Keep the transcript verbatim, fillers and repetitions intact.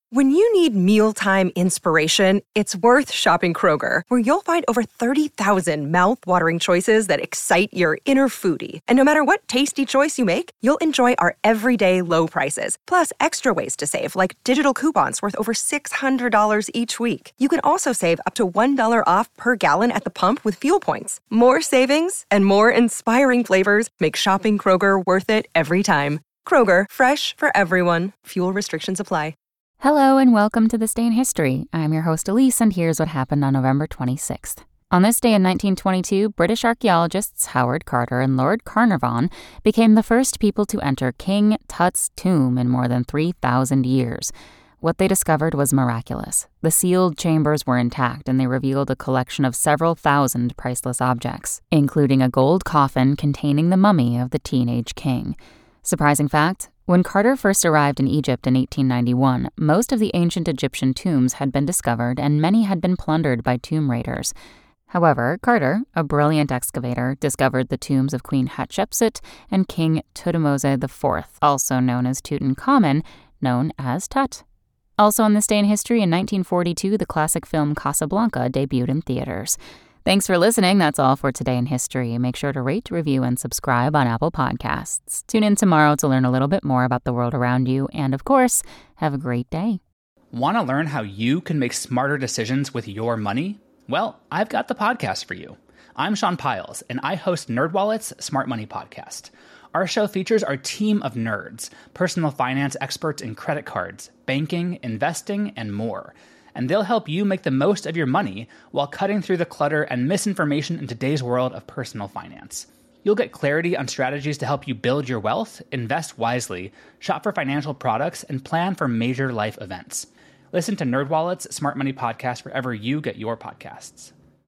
When you need mealtime inspiration, it's worth shopping Kroger, where you'll find over thirty thousand mouth-watering choices that excite your inner foodie. And no matter what tasty choice you make, you'll enjoy our everyday low prices, plus extra ways to save, like digital coupons worth over six hundred dollars each week. You can also save up to one dollar off per gallon at the pump with fuel points. More savings and more inspiring flavors make shopping Kroger worth it every time. Kroger, fresh for everyone. Fuel restrictions apply. Hello and welcome to This Day in History. I'm your host Elise, and here's what happened on November twenty-sixth. On this day in nineteen twenty-two, British archaeologists Howard Carter and Lord Carnarvon became the first people to enter King Tut's tomb in more than three thousand years. What they discovered was miraculous. The sealed chambers were intact, and they revealed a collection of several thousand priceless objects, including a gold coffin containing the mummy of the teenage king. Surprising fact, when Carter first arrived in Egypt in eighteen ninety-one, most of the ancient Egyptian tombs had been discovered and many had been plundered by tomb raiders. However, Carter, a brilliant excavator, discovered the tombs of Queen Hatshepsut and King Thutmose the fourth, also known as Tutankhamun, known as Tut. Also on this day in history, in nineteen forty-two, the classic film Casablanca debuted in theaters. Thanks for listening. That's all for Today in History. Make sure to rate, review, and subscribe on Apple Podcasts. Tune in tomorrow to learn a little bit more about the world around you. And of course, have a great day. Want to learn how you can make smarter decisions with your money? Well, I've got the podcast for you. I'm Sean Piles, and I host NerdWallet's Smart Money Podcast. Our show features our team of nerds, personal finance experts in credit cards, banking, investing, and more. And they'll help you make the most of your money while cutting through the clutter and misinformation in today's world of personal finance. You'll get clarity on strategies to help you build your wealth, invest wisely, shop for financial products, and plan for major life events. Listen to NerdWallet's Smart Money Podcast wherever you get your podcasts.